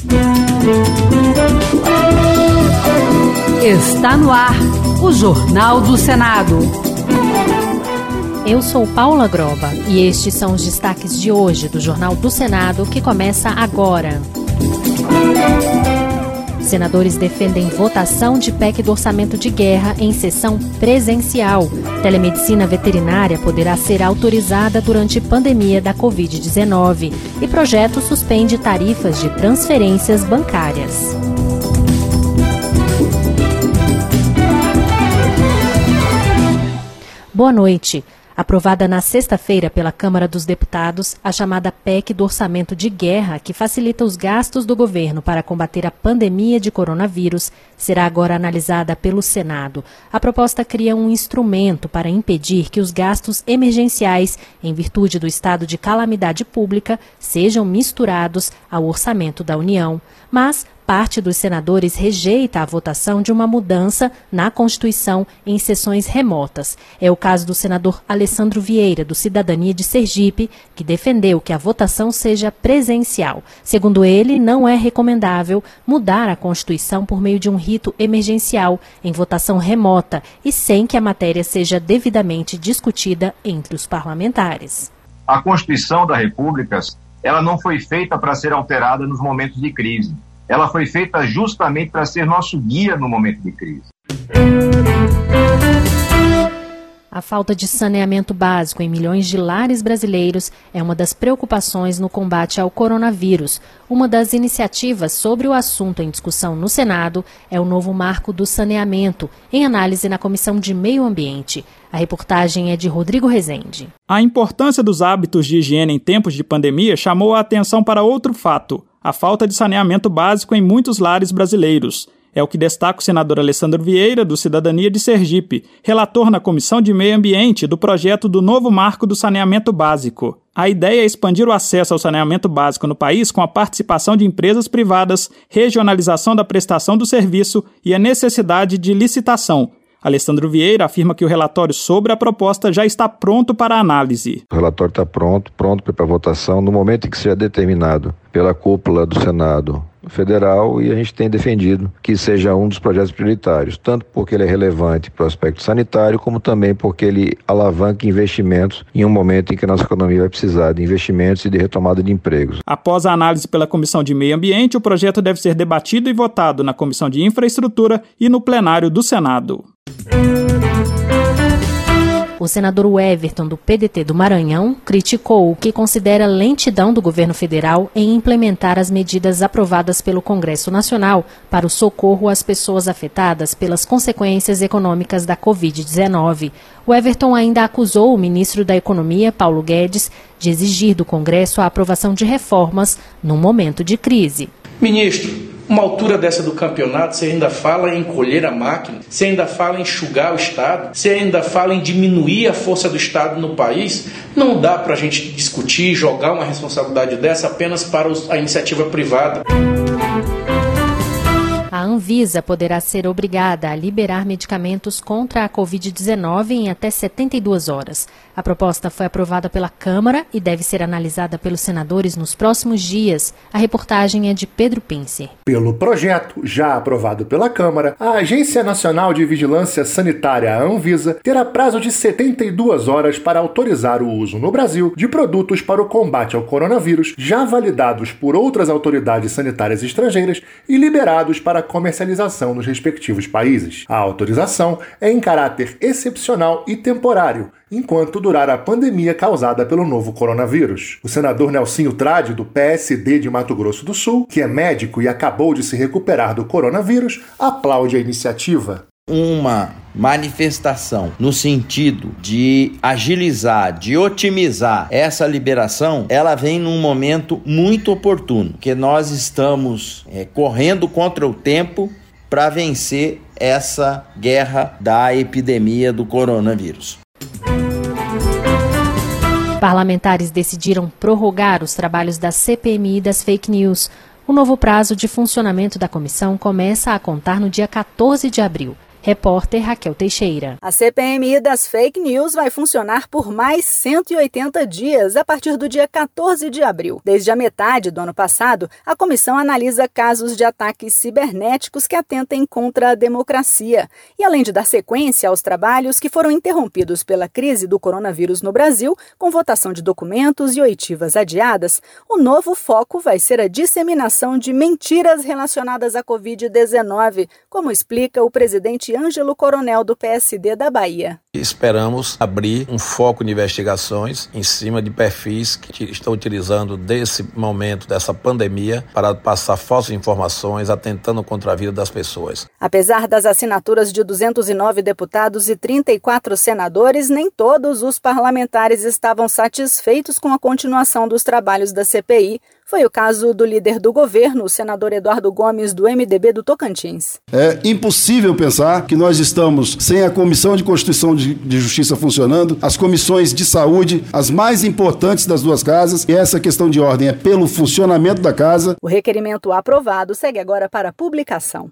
Está no ar o Jornal do Senado. Eu sou Paula Groba e estes são os destaques de hoje do Jornal do Senado, que começa agora. Senadores defendem votação de PEC do orçamento de guerra em sessão presencial. Telemedicina veterinária poderá ser autorizada durante pandemia da Covid-19. E projeto suspende tarifas de transferências bancárias. Boa noite. Aprovada na sexta-feira pela Câmara dos Deputados, a chamada PEC do Orçamento de Guerra, que facilita os gastos do governo para combater a pandemia de coronavírus, será agora analisada pelo Senado. A proposta cria um instrumento para impedir que os gastos emergenciais, em virtude do estado de calamidade pública, sejam misturados ao orçamento da União. Mas parte dos senadores rejeita a votação de uma mudança na Constituição em sessões remotas. É o caso do senador Alessandro Vieira, do Cidadania de Sergipe, que defendeu que a votação seja presencial. Segundo ele, não é recomendável mudar a Constituição por meio de um rito emergencial em votação remota e sem que a matéria seja devidamente discutida entre os parlamentares. A Constituição da República, ela não foi feita para ser alterada nos momentos de crise. Ela foi feita justamente para ser nosso guia no momento de crise. A falta de saneamento básico em milhões de lares brasileiros é uma das preocupações no combate ao coronavírus. Uma das iniciativas sobre o assunto em discussão no Senado é o novo marco do saneamento, em análise na Comissão de Meio Ambiente. A reportagem é de Rodrigo Rezende. A importância dos hábitos de higiene em tempos de pandemia chamou a atenção para outro fato: a falta de saneamento básico em muitos lares brasileiros. É o que destaca o senador Alessandro Vieira, do Cidadania de Sergipe, relator na Comissão de Meio Ambiente do projeto do novo marco do saneamento básico. A ideia é expandir o acesso ao saneamento básico no país com a participação de empresas privadas, regionalização da prestação do serviço e a necessidade de licitação. Alessandro Vieira afirma que o relatório sobre a proposta já está pronto para análise. O relatório está pronto para votação no momento em que seja determinado pela cúpula do Senado Federal, e a gente tem defendido que seja um dos projetos prioritários, tanto porque ele é relevante para o aspecto sanitário, como também porque ele alavanca investimentos em um momento em que a nossa economia vai precisar de investimentos e de retomada de empregos. Após a análise pela Comissão de Meio Ambiente, o projeto deve ser debatido e votado na Comissão de Infraestrutura e no plenário do Senado. O senador Everton, do PDT do Maranhão, criticou o que considera lentidão do governo federal em implementar as medidas aprovadas pelo Congresso Nacional para o socorro às pessoas afetadas pelas consequências econômicas da Covid-19. O Everton ainda acusou o ministro da Economia, Paulo Guedes, de exigir do Congresso a aprovação de reformas num momento de crise. Ministro, uma altura dessa do campeonato, você ainda fala em encolher a máquina, você ainda fala em enxugar o Estado, você ainda fala em diminuir a força do Estado no país. Não dá para a gente discutir e jogar uma responsabilidade dessa apenas para a iniciativa privada. A Anvisa poderá ser obrigada a liberar medicamentos contra a Covid-19 em até 72 horas. A proposta foi aprovada pela Câmara e deve ser analisada pelos senadores nos próximos dias. A reportagem é de Pedro Pincer. Pelo projeto, já aprovado pela Câmara, a Agência Nacional de Vigilância Sanitária, a Anvisa, terá prazo de 72 horas para autorizar o uso no Brasil de produtos para o combate ao coronavírus já validados por outras autoridades sanitárias estrangeiras e liberados para comercialização nos respectivos países. A autorização é em caráter excepcional e temporário, enquanto durar a pandemia causada pelo novo coronavírus. O senador Nelsinho Trade, do PSD de Mato Grosso do Sul, que é médico e acabou de se recuperar do coronavírus, aplaude a iniciativa. Uma manifestação no sentido de agilizar, de otimizar essa liberação, ela vem num momento muito oportuno, porque nós estamos correndo contra o tempo para vencer essa guerra da epidemia do coronavírus. Parlamentares decidiram prorrogar os trabalhos da CPMI das fake news. O novo prazo de funcionamento da comissão começa a contar no dia 14 de abril. Repórter Raquel Teixeira. A CPMI das fake news vai funcionar por mais 180 dias a partir do dia 14 de abril. Desde a metade do ano passado, a comissão analisa casos de ataques cibernéticos que atentem contra a democracia. E além de dar sequência aos trabalhos que foram interrompidos pela crise do coronavírus no Brasil, com votação de documentos e oitivas adiadas, o novo foco vai ser a disseminação de mentiras relacionadas à Covid-19, como explica o presidente Ângelo Coronel do PSD da Bahia. Esperamos abrir um foco de investigações em cima de perfis que estão utilizando desse momento, dessa pandemia, para passar falsas informações, atentando contra a vida das pessoas. Apesar das assinaturas de 209 deputados e 34 senadores, nem todos os parlamentares estavam satisfeitos com a continuação dos trabalhos da CPI. Foi o caso do líder do governo, o senador Eduardo Gomes, do MDB do Tocantins. É impossível pensar que nós estamos sem a Comissão de Constituição de Justiça funcionando, as comissões de saúde, as mais importantes das duas casas, e essa questão de ordem é pelo funcionamento da casa. O requerimento aprovado segue agora para publicação.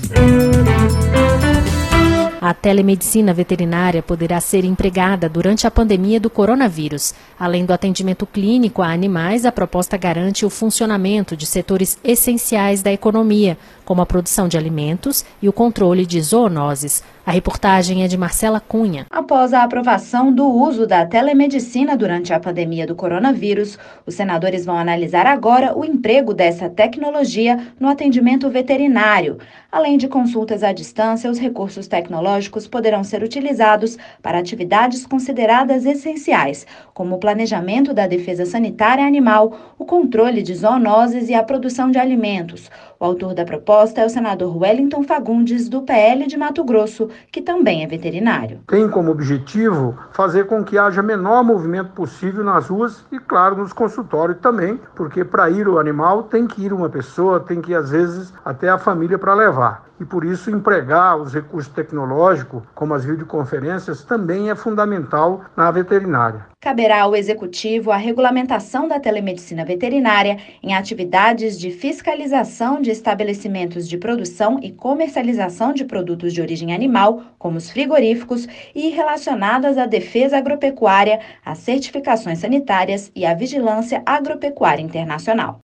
A telemedicina veterinária poderá ser empregada durante a pandemia do coronavírus. Além do atendimento clínico a animais, a proposta garante o funcionamento de setores essenciais da economia, como a produção de alimentos e o controle de zoonoses. A reportagem é de Marcela Cunha. Após a aprovação do uso da telemedicina durante a pandemia do coronavírus, os senadores vão analisar agora o emprego dessa tecnologia no atendimento veterinário. Além de consultas à distância, os recursos tecnológicos poderão ser utilizados para atividades consideradas essenciais, como o planejamento da defesa sanitária animal, o controle de zoonoses e a produção de alimentos. O autor da proposta é o senador Wellington Fagundes, do PL de Mato Grosso, que também é veterinário. Tem como objetivo fazer com que haja menor movimento possível nas ruas e, claro, nos consultórios também, porque para ir o animal tem que ir uma pessoa, tem que ir, às vezes, até a família para levar. E por isso empregar os recursos tecnológicos, como as videoconferências, também é fundamental na veterinária. Caberá ao Executivo a regulamentação da telemedicina veterinária em atividades de fiscalização de estabelecimentos de produção e comercialização de produtos de origem animal, como os frigoríficos, e relacionadas à defesa agropecuária, às certificações sanitárias e à vigilância agropecuária internacional.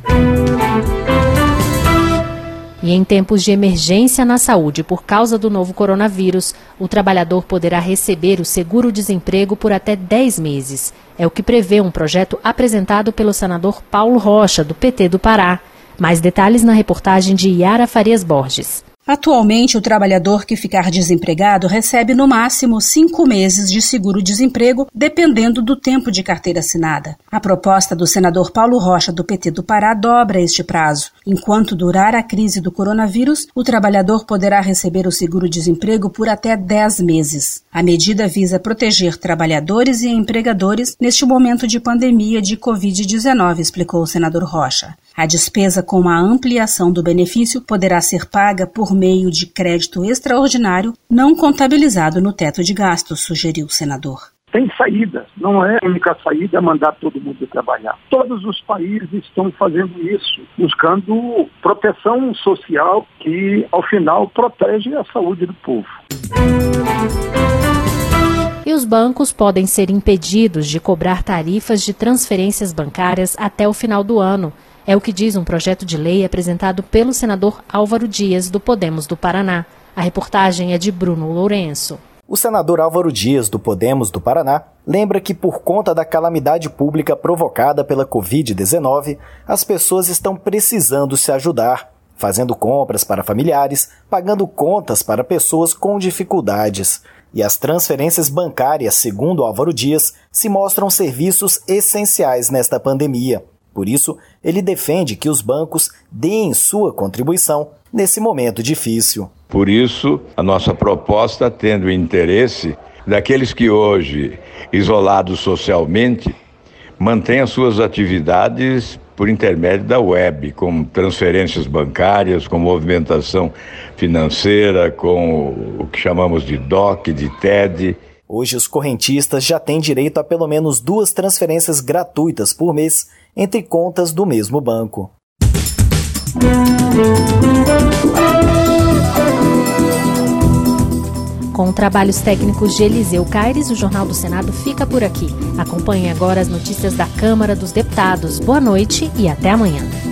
E em tempos de emergência na saúde por causa do novo coronavírus, o trabalhador poderá receber o seguro-desemprego por até 10 meses. É o que prevê um projeto apresentado pelo senador Paulo Rocha, do PT do Pará. Mais detalhes na reportagem de Yara Farias Borges. Atualmente, o trabalhador que ficar desempregado recebe no máximo 5 meses de seguro-desemprego, dependendo do tempo de carteira assinada. A proposta do senador Paulo Rocha, do PT do Pará, dobra este prazo. Enquanto durar a crise do coronavírus, o trabalhador poderá receber o seguro-desemprego por até 10 meses. A medida visa proteger trabalhadores e empregadores neste momento de pandemia de Covid-19, explicou o senador Rocha. A despesa com a ampliação do benefício poderá ser paga por meio de crédito extraordinário não contabilizado no teto de gastos, sugeriu o senador. Tem saída, não é a única saída mandar todo mundo trabalhar. Todos os países estão fazendo isso, buscando proteção social que, ao final, protege a saúde do povo. E os bancos podem ser impedidos de cobrar tarifas de transferências bancárias até o final do ano. É o que diz um projeto de lei apresentado pelo senador Álvaro Dias, do Podemos do Paraná. A reportagem é de Bruno Lourenço. O senador Álvaro Dias, do Podemos do Paraná, lembra que por conta da calamidade pública provocada pela Covid-19, as pessoas estão precisando se ajudar, fazendo compras para familiares, pagando contas para pessoas com dificuldades. E as transferências bancárias, segundo Álvaro Dias, se mostram serviços essenciais nesta pandemia. Por isso, ele defende que os bancos deem sua contribuição nesse momento difícil. Por isso, a nossa proposta tendo o interesse daqueles que hoje, isolados socialmente, mantêm as suas atividades por intermédio da web, com transferências bancárias, com movimentação financeira, com o que chamamos de DOC, de TED. Hoje, os correntistas já têm direito a pelo menos 2 transferências gratuitas por mês entre contas do mesmo banco. Com trabalhos técnicos de Eliseu Caires, o Jornal do Senado fica por aqui. Acompanhe agora as notícias da Câmara dos Deputados. Boa noite e até amanhã.